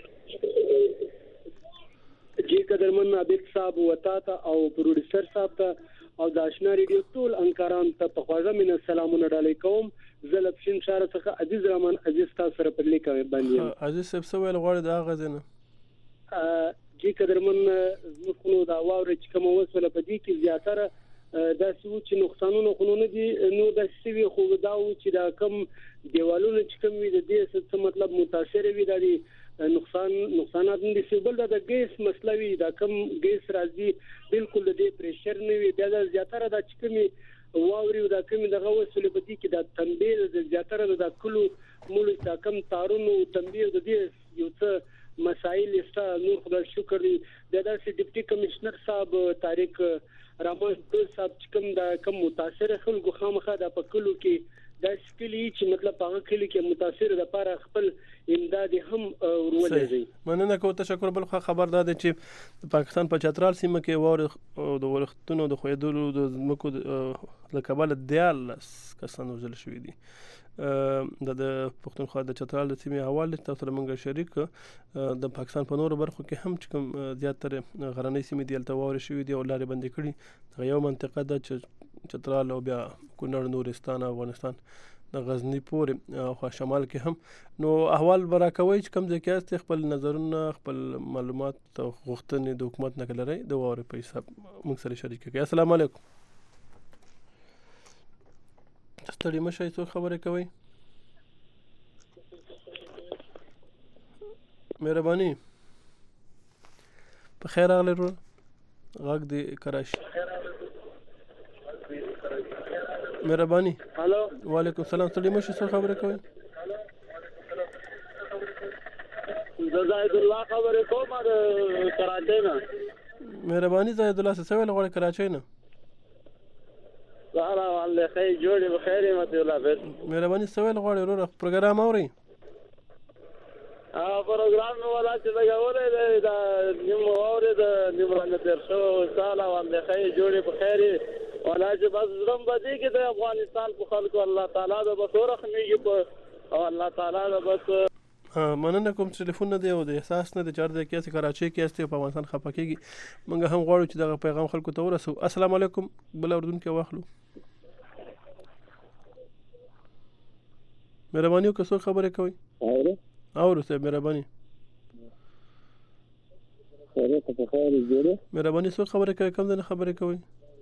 جی قدرمن عابد صاحب وتا ته او پروډوسر صاحب ته او د آشنا ریډیو ټول انکاران ته په خواږه مینه سلامونه ډالۍ کوم. زه له پښین ښار څخه عزیز رحمان عزیز تاسو سره په لیک باندې یم. عزیز صاحب څه ویل غواړي د هغه ځای نه؟ جی قدرمن زموږ نو دا واوره چې کومه وسوله په دې کې زیاتره داسې و چې نقصانونه خو نه دي. نو داسې وي خو دا و چې دا کم دیوالونه چې کوم وي د دې څه مطلب متاثر وي دا دي نقصانات نه دي. بل دا د ګیس مسله وي. دا کم ګیس راځي بالکل د دې پریشر نه وي. بیا دا زیاتره دا چې کومې واوري دا کومې دغه وسولې په دې کې دا تنبیه د زیاتره د کلو مولو دا کم تارونو تنبیه د دې یو څه مسائل استا نور خدای شکر دی. دا ډیپټي کمشنر صاحب طارق رحمان صاحب چې کوم دا کم متاثر خلکو خامخا د پکلو کې دا شکلی چې مطلب هغه کلی کې متاثر د لپاره خپل امداد هم ورولېږي. مننه کوم. تشکر. بل خبر ده چې پاکستان په چترال سیمه کې وور د ورختونو د خویدلو د مکو د کابل 13 کسان وژل شوي دي. د پښتونخوا د چترال د سیمې حواله تاسو سره موږ شریک د پاکستان په نورو برخو کې هم چې کوم زیاتره غرنۍ سیمې دي هلته واورې شوي دي او لارې بندې کړي. یو منطقه ده چې چترال او بیا کونړ نورستان افغانستان د غزنی پورې او شمال کې هم. نو احوال براکوي چې کوم ځای کې است خپل نظرونه خپل معلومات او غوښتنې د حکومت نه لري د واورې په حساب موږ سره شریک کړئ. السلام علیکم. ستړي مه شئ. څوک خبرې کوي؟ مهرباني. په خیر راغلی ورور. غږ دې کراشي. مهرباني. هلو. وعلیکم السلام. ستړي مشي څه خبره کوي؟ زه زاهد الله خبرې کوم د کراچۍ نه. مهرباني زاهد الله څه ویل غواړې کراچۍ نه؟ سهار والله خیر جوړې بخیر یم ته الله بس. مهرباني څه ویل غواړې وروره پروګرام اورئ؟ پروګرام نو ولا چې لګولې دا نیم اورې د نیم رنګ تر شو سال والله خیر جوړې بخیر ولا چې بس زم بدی کې د افغانستان په خلکو الله تعالی د بصور خمیږي په او الله تعالی د بس مننه کوم. ټلیفون نه دی او د احساس نه د 4 دقیقې چې کراچۍ کې استه په افغانستان خپه کېږي. موږ هم غواړو چې دغه پیغام خلکو ته ورسو. السلام علیکم. بل اردن کې واخلو. مهرباني وکړئ څوک خبرې کوي؟ اورو صاحب مهرباني. مهرباني څوک خبرې کوي؟ کوم ځای نه خبرې کوي؟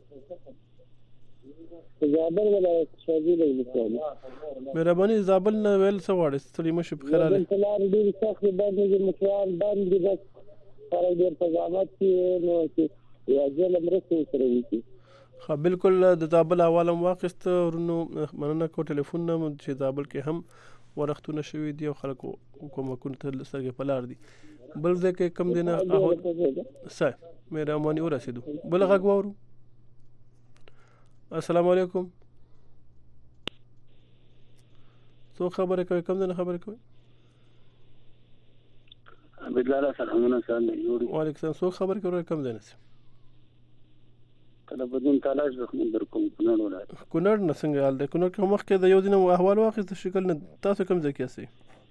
زابل ولایت شاذیل ولسوالي. مهرباني زابل نه ویل څه غواړې؟ ستړي مشي په خیر راغلی. لار ډېرې سختې باندې مشوار باندې بس خلک ډېر په زحمت کې نو چې یو ځل مرسته ورسره وکړي. ښه بالکل د زابل حواله مو واخیسته ورونو. مننه کوم ټلیفون نه چې زابل کې هم ورختونه شوي دي او خلکو کومکونو ته سترګې په لار دي. بل ځای کې کم دی نه څه مهرباني ورسېدو. بل غږ واورو. السلام علیکم. څوک خبرې کوي؟ کوم ځای نه خبرې کوي؟ عبدالله سلامونه سلام جوړ. وعلیکم السلام. څوک خبرې کوي؟ کوم ځای نه؟ کله بدون تلاش زخم در کوم کونړ ولایت. کونړ نه څنګه حال دی؟ کونړ کې مخکې د یو دین احوال واخیست شکل نه. تاسو کوم ځای کې یاستئ؟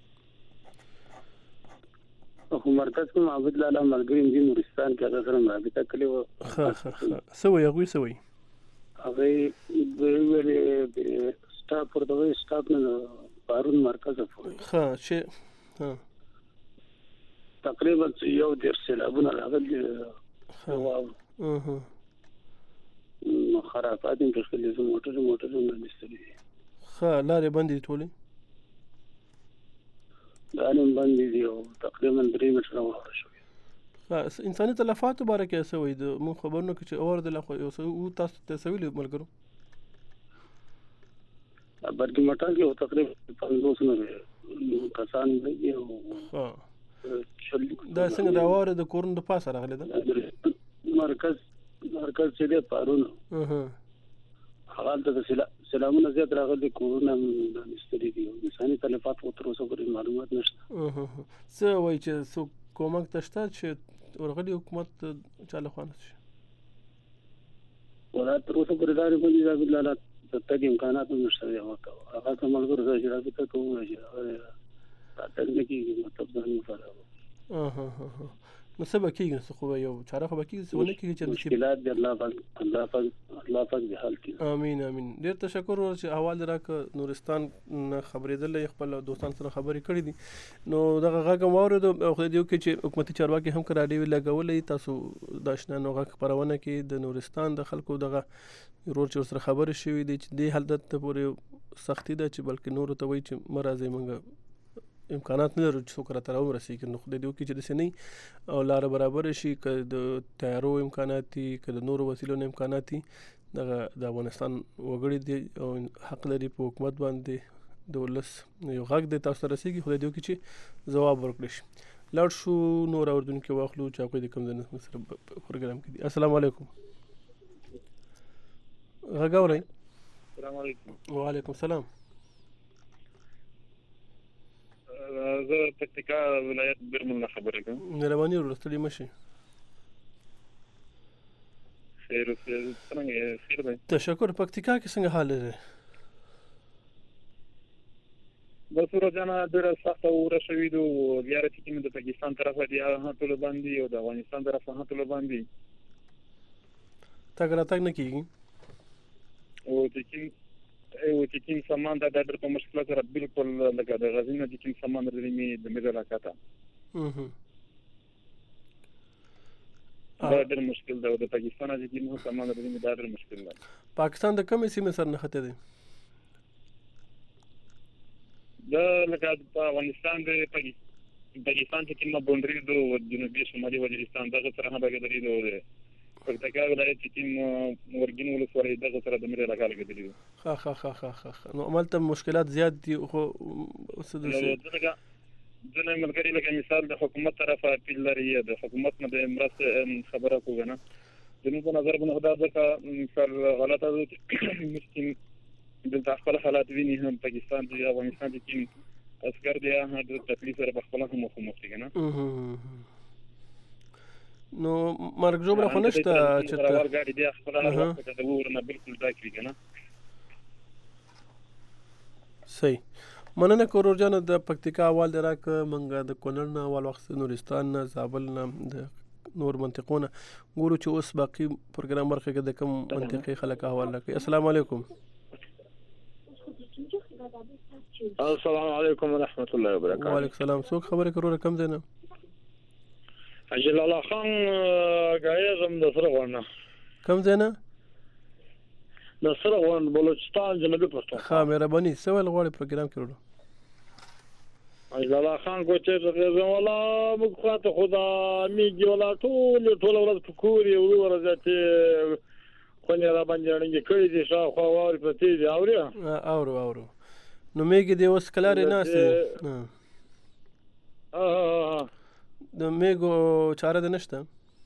خو مرکز کې عبد الله ملګری دی نورستان کې هغه سره رابطه کړې و. ښه څه وایي هغوی څه وایي؟ هغه ویلې سټاپ ورته وایي سټاپ نه پارون مرکز ښه چې تقریبا یو ډېر سیلابونه راغلي نو خرافات یې کړلې زه موټرونه نستلې. ښه لارې بندې دي ټولې؟ لارې بندې دي او تقریبا 3 متره واوره شوې. انساني تلفاتو باره کې څه وایي؟ مونږ خبرونه کې چې اور د لخوا یو څه تاسو ته څه ویلي ملګرو؟ برګي مټا کې تقریبا 500 کسان دي او دا څنګه د اور د کورونو د پاسه راغلی ده؟ مرکز چې دی پارونه هغه د سلامونه زیات راغلي کورونه نستري دي. انساني تلفات خو تر اوسه پورې معلومات نشته. څه وایي چې څوک کومک ته شته چې ورغلي حکومت چا له خوا نه شي؟ ولا تر اوسه پورې دا باندې دا بلله تاسو امکانات نشته دی هغه څه ملګرو سره رابطه کوو چې تاسو نه کیږي مطلب ځان مفاده. نو څه به کېږي؟ څه خو به یو چاره خو به کېږي څه ونه کېږي چې مشکلات دی الله پاک دې حل کړي. امین امین. ډېر تشکر چې احوال راکړه. نورستان نه خبرېدلی خپل دوستان سره خبرې کړې دي. نو دغه غږ هم واورېدو او خدای دې وکړي چې حکومتي چارواکي هم که راډیو لګولی تاسو د اشنانو غږ خپرونه کې د نورستان د خلکو دغه ورور چې ورسره خبرې شوي دي چې دې حالت ته پورې سختي ده چې بلکې نورو ته وایي چې مه راځئ موږ امکانات نه لرو چې څوک راته راورسېږي. نو خدای دې وکړي چې داسې نه وي او لاره برابره شي. که د تیارو امکانات دي که د نورو وسیلو نه امکانات دي دغه د افغانستان وګړي دي او حق لري په حکومت باندې د ولس یو غږ دی تاسو ته رسېږي. خدای دې وکړي چې ځواب ورکړی شي. لاړ شو نور اردونکو واخلو چې هغوی د کوم ځای نه سره پروګرام کې دي. السلام علیکم. غږ اورئ؟ السلام علیکم. وعلیکم السلام. زه پکتیکا ولایت برمل نه خبرې کوم. مهرباني وروره ستړي مه شئ. خیر څنګه دی؟ تشکر. پکتیکا کې څنګه حال دی؟ بس ورځانه ډېره سخته اوره شوې ده او بیا چې د پاکستان طرفه دی هغه ټول باندې او د افغانستان طرفه هغه ټول باندې تګ راتګ نه کېږي او چې کوم سامان دا ډېر په مشکل سره بالکل لکه د غزنی نه چې کوم سامان لري مې د مې علاقه دا ډېر مشکل ده او د پاکستان چې کوم سامان لري مې دا ډېر مشکل ده. پاکستان د کومې سیمې سره نښته دی؟ دا لکه په افغانستان د پاکستان چې کومه باونډري ده جنوبي شمالي وزیرستان دغه سره هم راګرځي ده پکتیکا ولایت چې ورګین ولسوالۍ دغه سره د مری علاقه لګیدلی دي. نو عملته مشکلات زیات دي خو څه د ځنه ملګری لکه مثال د حکومت طرفه اپیل لري د حکومت نه د مرسته خبره کوګنه زموږ په نظر باندې خدای ځکه مثال غلطه ده چې دلته خپل حالات ویني هم پاکستان دی افغانستان دی چې اسکر دی هغه د تکلیف سره په خپل هم مخ دي کنه. نو مرګ جوړه خو نشته چې ورګاډي دی خپل حالات ته د ورنه بالکل داخلي کنه. صحیح مننه کورور جان د پکتیکا اول دراک منګه د کونړ نه اول وخت نورستان نه زابل نه د نور منطقونه ګورو چې اوس باقي پروګرام برخه کې د کوم منطقي خلک حواله کوي. السلام علیکم. السلام علیکم ورحمت الله وبرکاته. وعلیکم السلام. څوک خبره کورور کم دی نه؟ اجل الله خان غایزم د سره ونه کم دی نه؟ د سره ون بلوچستان جنوبي پښتونخوا. ها مهرباني سوال غواړي پروګرام کې ورو. اجل الله خان کوچه زغم ولا مخاطه خدا میږي ولا ټول ورځ پکوري ورځ ته خونی را باندې رنګ کړی دي شاو خو واري پتی دي اورو نو میږي دی اوس کلارې نه سي د میګو چاره د نشته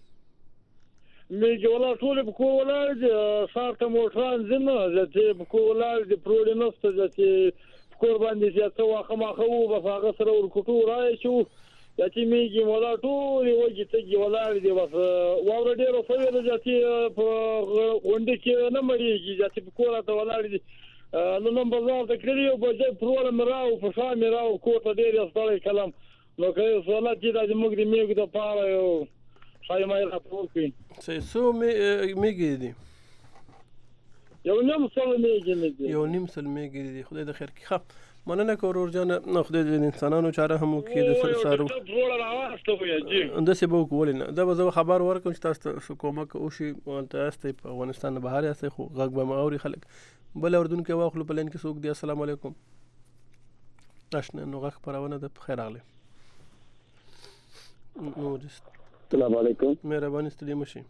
میږي ولا ټول په کوولای دي سارته موټران زنه چې په کوولای دي پروډینوست چې کور باندې چې څو واخه وو په هغه سره ورکوټو راځو چې میږي ولا ټول وږي ته ولا دي بس واور ډیرو فویل چې په غونډه کې نه مړیږي چې په کوله ته ولا دي نو نن بازار ته کړی او په ځای پرول مراو په شام مراو کوټه ډیر ستړی کلم نو که سوالات چې د موږ د میږي د پاره یو شای مې راپور کړی سو میږي دي یو نیم سل میږي دي خدای د خیر کې ښه مننه کورور جان نو خدای د انسانانو چاره هم کې د سارو اندسه به کول نه دا به خبر ورکوم چې تاسو کومک او شي تاسو په افغانستان بهر یاست خو غږ به ماوري خلک بل اردن کې واخلو پلان کې څوک دی. السلام علیکم. آشنا نو غږ پرونه د خیر اغله نو السلام علیکم. مهرباني ستړي مشي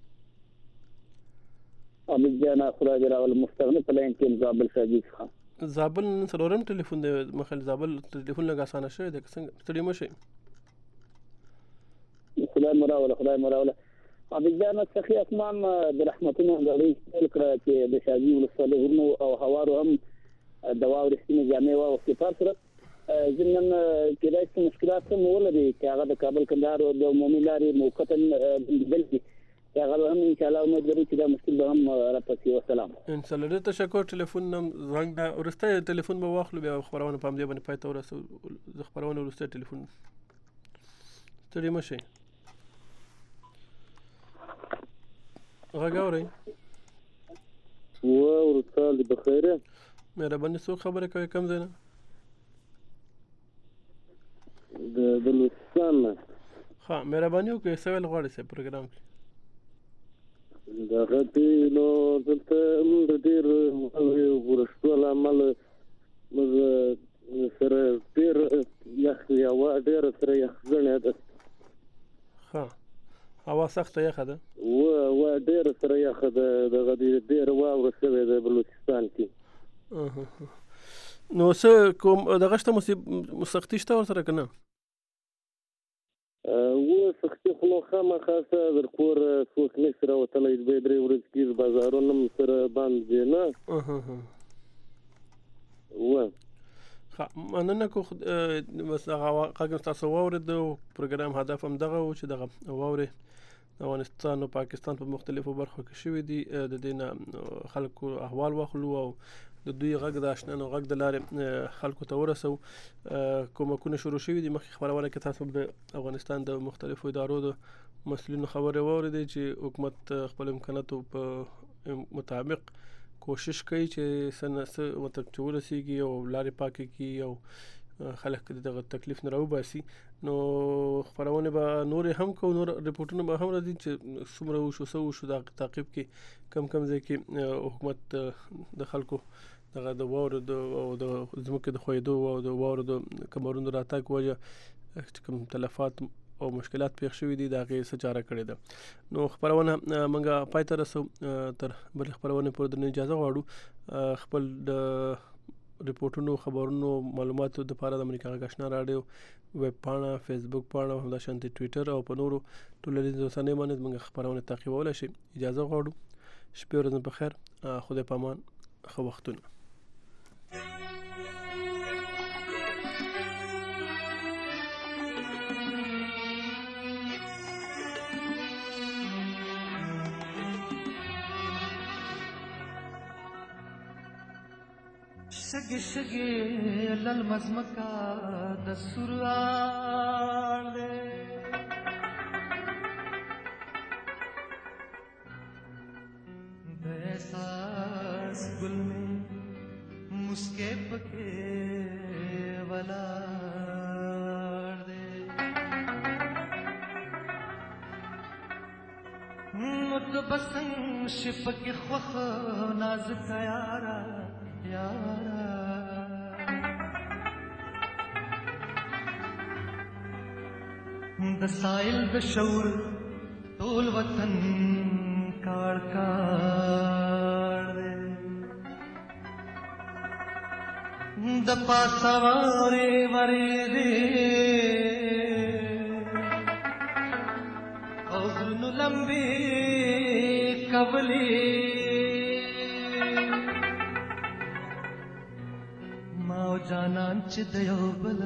امید جانا خدای دې راول مستغنی پلان کې زابل شاجیز خان زابل سلورم ټلیفون دی مخل زابل ټلیفون لګا اسانه شوی د څنګه ستړي مشي خدای مراوله امید جانا سخی اسمان د رحمتونو غړي کړه چې د شاجیز ولسوالۍ ورنو او هوارو هم دوا ورستنه جامع او سفر سره ځنن کې راځي مشکلات هم ولري چې هغه د کابل کندهار او د عمومي لارې موقتا بلکې هغه هم ان شاء الله امید لري چې دا مشکل به هم راپسې وسلام ان شاء الله. تشکر. ټلیفون نم زنګ دا ورسته ټلیفون به واخلو بیا خبرونه پام دی باندې پاتې ورسو خبرونه ورسته ټلیفون ستړي مشي غاوري ورسال بخیره مهرباني څو خبره کوي کم زنه د بلوچستان ها مهرباني وکړئ سوال غواړئ سه پروګرام کې دا غتی نو دلته ډیر ورشتول عمل مز سره ډیر یا ډیر سره غنه ده ها هوا سخته یخه ده و ډیر سره یخه ده دغه ډیر ورسوي د بلوچستان کې نو څه کوم دغه شته سختي شته ور سره کنه و سختي خو خامخاسه در کور څوک نه سره وتلې به درې ورځې کې بازارونو سره باندې نه و مننه کو بس هغه تاسو ورته پروګرام هدف هم دغه و چې دغه ووري افغانستان او پاکستان په مختلفو برخو کې شوې دي د دین خلکو احوال واخلو او د دوی غږ د آشنا نو غږ د لارې خلکو ته ورسو کومکونه شروع شوې دي. مخکې خبرونه کې تاسو د افغانستان د مختلفو ادارو د مسؤلینو خبرې واورېدې چې حکومت خپل امکاناتو په مطابق کوشش کوي چې سنسه متچور سیږي او لارې پاکي کی او خلک دغه تکلیف نه راوباسي. نو خبرونه به نور هم کو نور ریپورتونه به هم راځي چې څومره شو د تعقیب کې کم ځای کې حکومت د خلکو دغه د وورو د زموږ د خویدو او د وورو د کمرونو راتګ وجه کوم تلفات او مشکلات پیښ شوي دي دا غي سچاره کړی ده نو خبرونه منګه پای تر سو تر بل خبرونه پر د اجازه غواړو خپل د ریپورتونو خبرونو معلوماتو د لپاره د امریکا غشنا رادیو ویب پاڼه فیسبوک پاڼه هم د شانتي ټوئیټر او په نورو ټولنیزو رسنیو باندې منګه خبرونه تعقیبول شي اجازه غواړو شپه ورځ په خیر خدای پامان خو وختونه شګ شګ لل مزمکا د سرال د احساس گل میں مسکے پکے والا متبسم شفق خوخ ناز کا یارا یارا د سایل د شور ټول وطن کار کار د پاسواره وری دې او نو لمبي کبلي ماو جانان چې د یو بل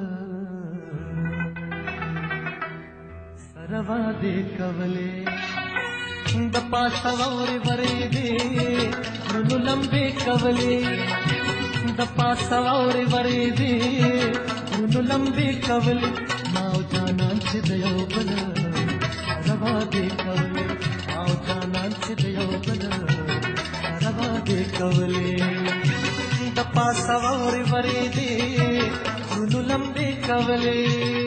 سروا دې کولې د پاسواره وری دې نو لمبي کولې د پاسواره وری دې نو لمبي کولې ماو جانان چې د یو بل سروا دې کولې ماو جانان چې د یو بل سروا دې کولې د پاسواره وری دې نو لمبي کولې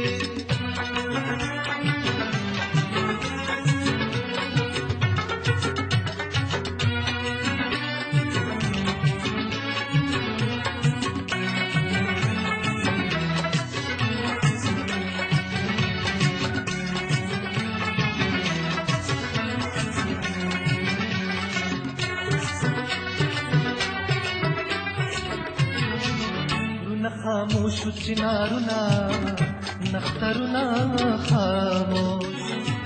خاموش چنارونا نخترونا خاموش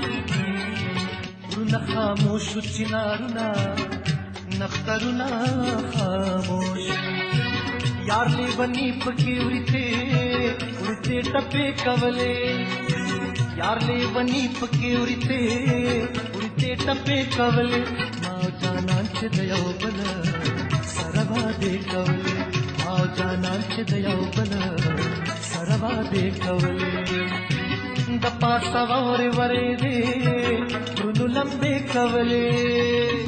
رونا خاموش چنارونا نخترونا خاموش یار لی بنی پکی اڑتے ٹپے کولے یار لی بنی پکی اڑتے ٹپے کولے ماں جانان چھ دیو بل سروا دے کولے ماو جانان چې د یو بل سروا دې کولې د پاسواره وری دې نو لمبي کولې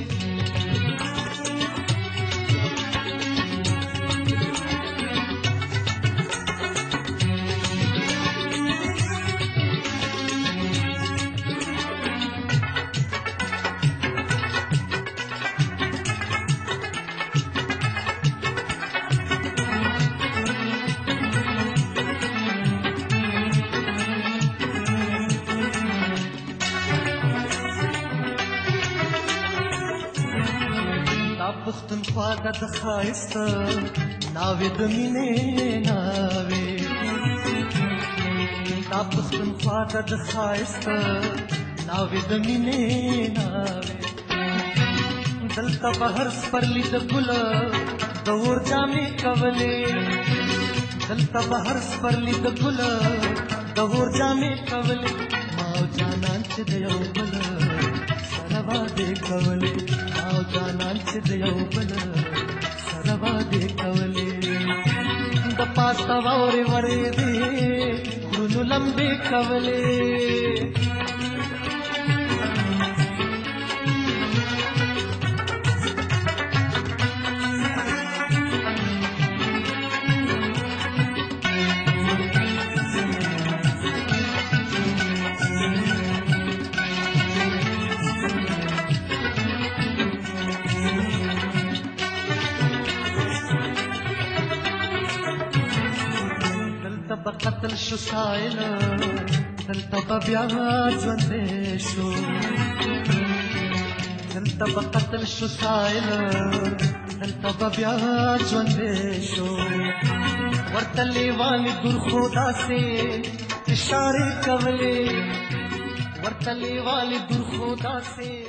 پختونخوا د ښایسته ناوې د مینې ناوې دا پختونخوا د ښایسته ناوې د مینې ناوې دلته بهر سپرلی د ګل د اور جامې کولې دلته بهر سپرلی د ګل د اور جامې کولې ماو جانان چې د یو بل سروا دې کولې ماو جانان چې د یو بل سروا دې کولې د پاسواره وری دې غرونو لمبي کولې قتل شو سایل دلته بیا ژوندې شو دلته به قتل شو سایل دلته بیا ژوندې شو ورته لیوالې دور خو داسې اشارې کولې ورته لیوالې دور خو داسې